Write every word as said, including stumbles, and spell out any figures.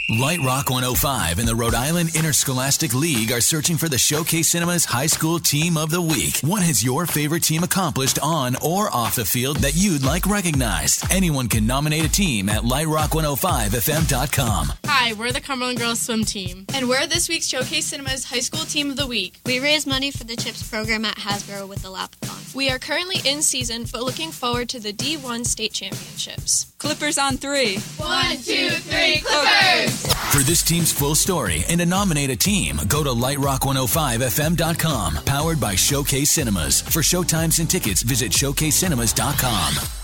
Light Rock one oh five and the Rhode Island Interscholastic League are searching for the Showcase Cinemas High School Team of the Week. What has your favorite team accomplished on or off the field that you'd like recognized? Anyone can nominate a team at light rock one oh five f m dot com. Hi, we're the Cumberland Girls Swim Team. And we're this week's Showcase Cinemas High School Team of the Week. We raise money for the CHIPS program at Hasbro with the Lapathon. We are currently in season, but looking forward to the D one state championships. Clippers on three. One, two, three, Clippers! For this team's full story and to nominate a team, go to light rock one oh five f m dot com. Powered by Showcase Cinemas. For showtimes and tickets, visit showcase cinemas dot com.